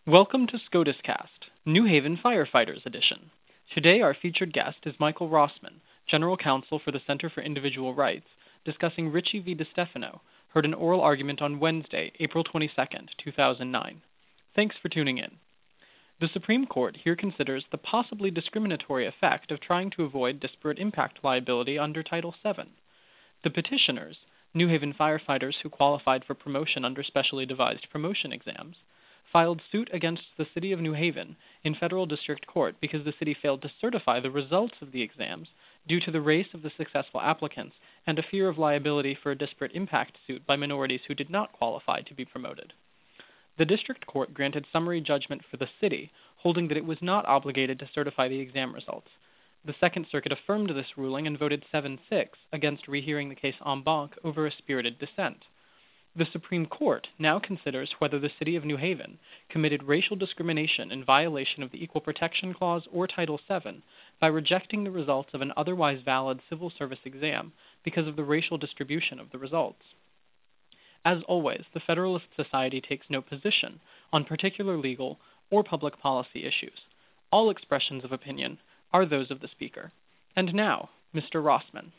Welcome to SCOTUScast, New Haven Firefighters Edition. Today our featured guest is Michael Rossman, General Counsel for the Center for Individual Rights, discussing Richie v. DiStefano, heard an oral argument on Wednesday, April 22, 2009. Thanks for tuning in. The Supreme Court here considers the possibly discriminatory effect of trying to avoid disparate impact liability under Title VII. The petitioners, New Haven firefighters who qualified for promotion under specially devised promotion exams, filed suit against the City of New Haven in federal district court because the city failed to certify the results of the exams due to the race of the successful applicants and a fear of liability for a disparate impact suit by minorities who did not qualify to be promoted. The district court granted summary judgment for the city, holding that it was not obligated to certify the exam results. The Second Circuit affirmed this ruling and voted 7-6 against rehearing the case en banc over a spirited dissent. The Supreme Court now considers whether the City of New Haven committed racial discrimination in violation of the Equal Protection Clause or Title VII by rejecting the results of an otherwise valid civil service exam because of the racial distribution of the results. As always, the Federalist Society takes no position on particular legal or public policy issues. All expressions of opinion are those of the speaker. And now, Mr. Rossman.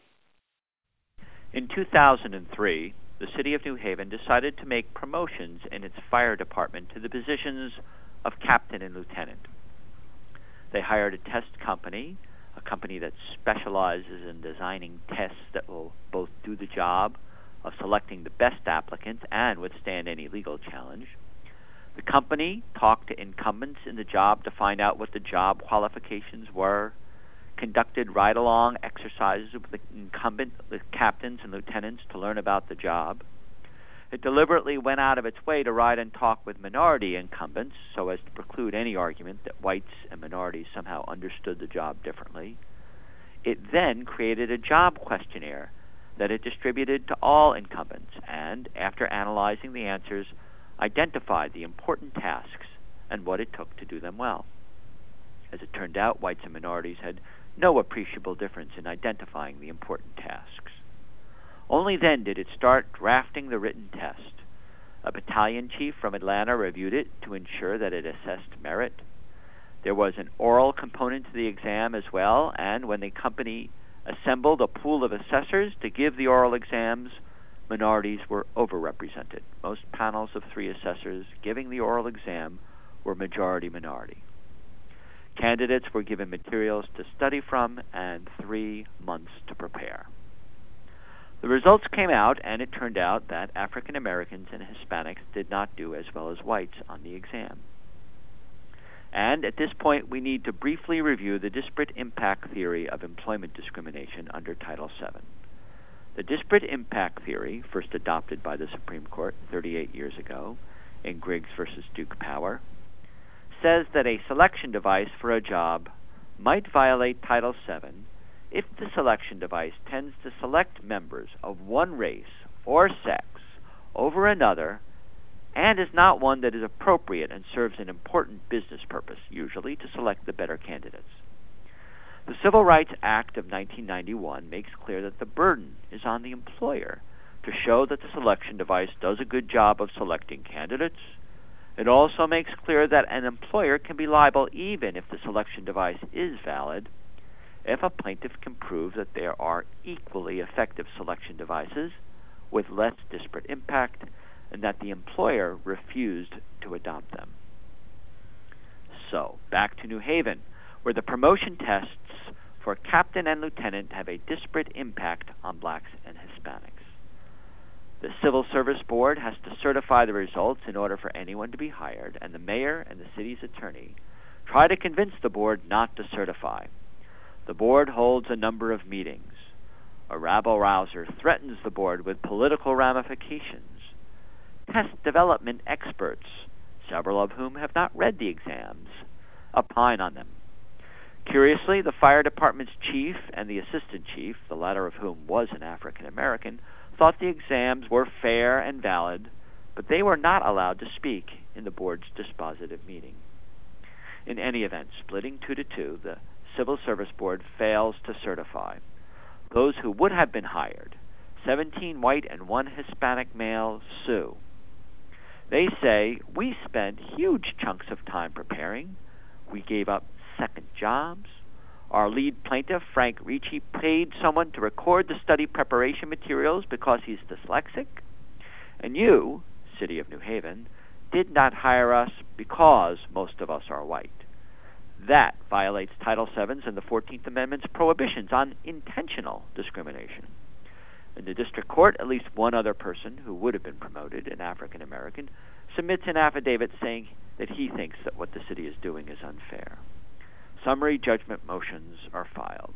In 2003, the City of New Haven decided to make promotions in its fire department to the positions of captain and lieutenant. They hired a test company, a company that specializes in designing tests that will both do the job of selecting the best applicants and withstand any legal challenge. The company talked to incumbents in the job to find out what the job qualifications were, conducted ride-along exercises with the captains and lieutenants to learn about the job. It deliberately went out of its way to ride and talk with minority incumbents so as to preclude any argument that whites and minorities somehow understood the job differently. It then created a job questionnaire that it distributed to all incumbents and, after analyzing the answers, identified the important tasks and what it took to do them well. As it turned out, whites and minorities had no appreciable difference in identifying the important tasks. Only then did it start drafting the written test. A battalion chief from Atlanta reviewed it to ensure that it assessed merit. There was an oral component to the exam as well, and when the company assembled a pool of assessors to give the oral exams, minorities were overrepresented. Most panels of 3 assessors giving the oral exam were majority minority. Candidates were given materials to study from and 3 months to prepare. The results came out, and it turned out that African Americans and Hispanics did not do as well as whites on the exam. And at this point, we need to briefly review the disparate impact theory of employment discrimination under Title VII. The disparate impact theory, first adopted by the Supreme Court 38 years ago in Griggs v. Duke Power, says that a selection device for a job might violate Title VII if the selection device tends to select members of one race or sex over another and is not one that is appropriate and serves an important business purpose, usually to select the better candidates. The Civil Rights Act of 1991 makes clear that the burden is on the employer to show that the selection device does a good job of selecting candidates. It also makes clear that an employer can be liable even if the selection device is valid if a plaintiff can prove that there are equally effective selection devices with less disparate impact and that the employer refused to adopt them. So, back to New Haven, where the promotion tests for captain and lieutenant have a disparate impact on blacks and Hispanics. The Civil Service Board has to certify the results in order for anyone to be hired, and the mayor and the city's attorney try to convince the board not to certify. The board holds a number of meetings. A rabble-rouser threatens the board with political ramifications. Test development experts, several of whom have not read the exams, opine on them. Curiously, the fire department's chief and the assistant chief, the latter of whom was an African American, thought the exams were fair and valid, but they were not allowed to speak in the board's dispositive meeting. In any event, splitting 2-2, the Civil Service Board fails to certify. Those who would have been hired, 17 white and 1 Hispanic male, sue. They say, we spent huge chunks of time preparing. We gave up second jobs. Our lead plaintiff, Frank Ricci, paid someone to record the study preparation materials because he's dyslexic. And you, City of New Haven, did not hire us because most of us are white. That violates Title VII's and the 14th Amendment's prohibitions on intentional discrimination. In the district court, at least one other person who would have been promoted, an African American, submits an affidavit saying that he thinks that what the city is doing is unfair. Summary judgment motions are filed.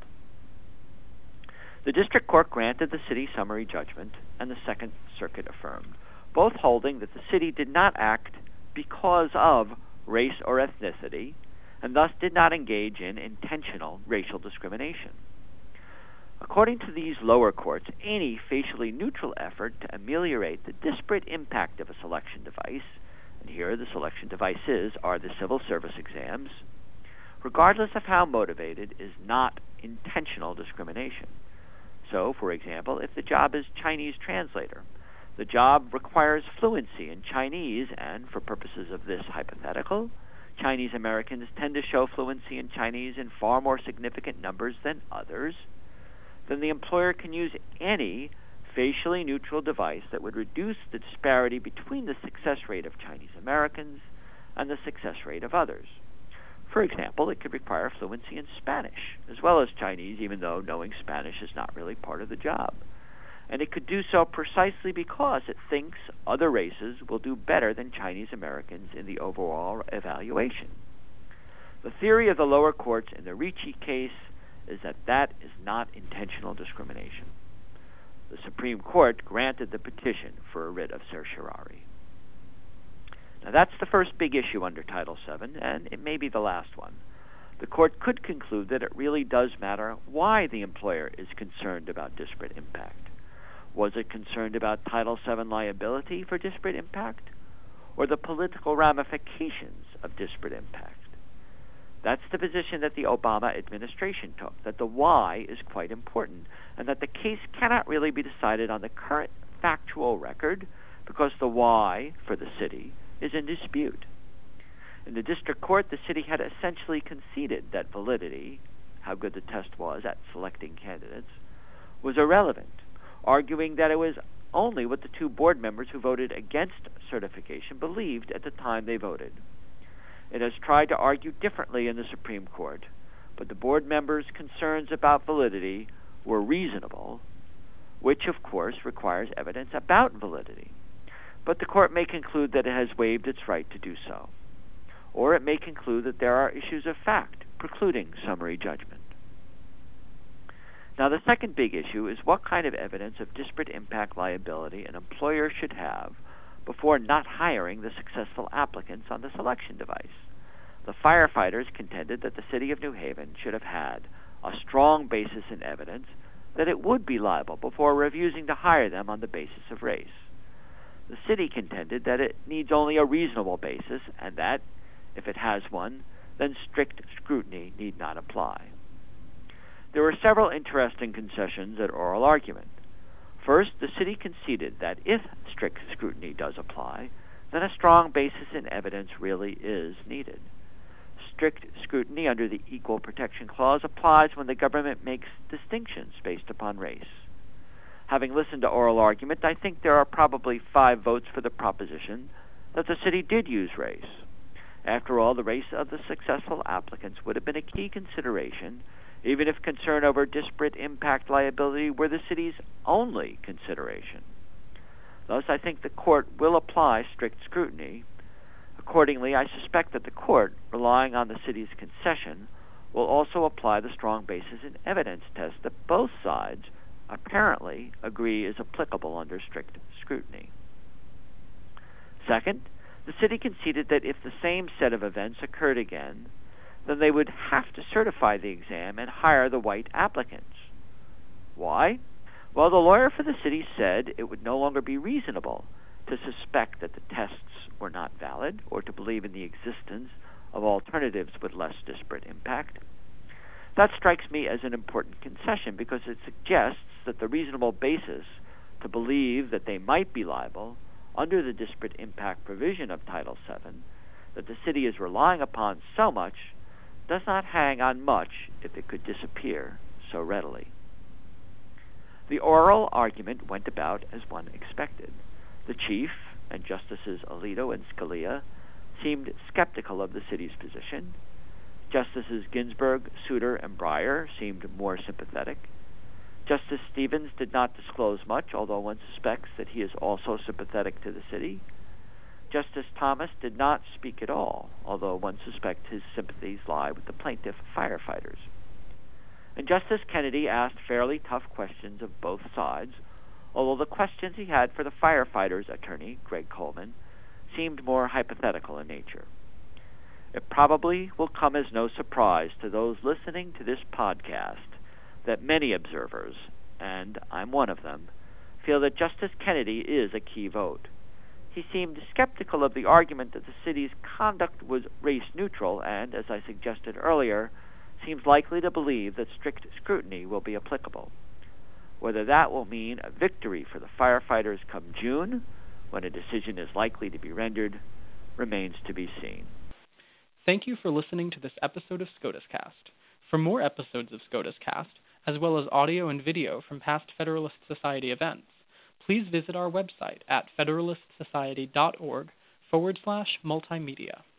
The district court granted the city summary judgment, and the Second Circuit affirmed, both holding that the city did not act because of race or ethnicity, and thus did not engage in intentional racial discrimination. According to these lower courts, any facially neutral effort to ameliorate the disparate impact of a selection device, and here the selection devices are the civil service exams, regardless of how motivated, is not intentional discrimination. So, for example, if the job is Chinese translator, the job requires fluency in Chinese, and for purposes of this hypothetical, Chinese Americans tend to show fluency in Chinese in far more significant numbers than others, then the employer can use any facially neutral device that would reduce the disparity between the success rate of Chinese Americans and the success rate of others. For example, it could require fluency in Spanish as well as Chinese, even though knowing Spanish is not really part of the job. And it could do so precisely because it thinks other races will do better than Chinese Americans in the overall evaluation. The theory of the lower courts in the Ricci case is that that is not intentional discrimination. The Supreme Court granted the petition for a writ of certiorari. Now that's the first big issue under Title VII, and it may be the last one. The court could conclude that it really does matter why the employer is concerned about disparate impact. Was it concerned about Title VII liability for disparate impact, or the political ramifications of disparate impact? That's the position that the Obama administration took, that the why is quite important, and that the case cannot really be decided on the current factual record because the why for the city is in dispute. In the district court, the city had essentially conceded that validity, how good the test was at selecting candidates, was irrelevant, arguing that it was only what the two board members who voted against certification believed at the time they voted. It has tried to argue differently in the Supreme Court, but the board members' concerns about validity were reasonable, which of course requires evidence about validity. But the court may conclude that it has waived its right to do so, or it may conclude that there are issues of fact precluding summary judgment. Now, the second big issue is what kind of evidence of disparate impact liability an employer should have before not hiring the successful applicants on the selection device. The firefighters contended that the city of New Haven should have had a strong basis in evidence that it would be liable before refusing to hire them on the basis of race. The city contended that it needs only a reasonable basis, and that, if it has one, then strict scrutiny need not apply. There were several interesting concessions at oral argument. First, the city conceded that if strict scrutiny does apply, then a strong basis in evidence really is needed. Strict scrutiny under the Equal Protection Clause applies when the government makes distinctions based upon race. Having listened to oral argument, I think there are probably 5 votes for the proposition that the city did use race. After all, the race of the successful applicants would have been a key consideration, even if concern over disparate impact liability were the city's only consideration. Thus, I think the court will apply strict scrutiny. Accordingly, I suspect that the court, relying on the city's concession, will also apply the strong basis in evidence test that both sides apparently agree is applicable under strict scrutiny. Second, the city conceded that if the same set of events occurred again, then they would have to certify the exam and hire the white applicants. Why? Well, the lawyer for the city said it would no longer be reasonable to suspect that the tests were not valid or to believe in the existence of alternatives with less disparate impact. That strikes me as an important concession because it suggests that the reasonable basis to believe that they might be liable under the disparate impact provision of Title VII that the city is relying upon so much does not hang on much if it could disappear so readily. The oral argument went about as one expected. The Chief and Justices Alito and Scalia seemed skeptical of the city's position. Justices Ginsburg, Souter, and Breyer seemed more sympathetic. Justice Stevens did not disclose much, although one suspects that he is also sympathetic to the city. Justice Thomas did not speak at all, although one suspects his sympathies lie with the plaintiff firefighters. And Justice Kennedy asked fairly tough questions of both sides, although the questions he had for the firefighters' attorney, Greg Coleman, seemed more hypothetical in nature. It probably will come as no surprise to those listening to this podcast that many observers, and I'm one of them, feel that Justice Kennedy is a key vote. He seemed skeptical of the argument that the city's conduct was race-neutral and, as I suggested earlier, seems likely to believe that strict scrutiny will be applicable. Whether that will mean a victory for the firefighters come June, when a decision is likely to be rendered, remains to be seen. Thank you for listening to this episode of SCOTUS Cast. For more episodes of SCOTUS Cast, as well as audio and video from past Federalist Society events, please visit our website at federalistsociety.org/multimedia.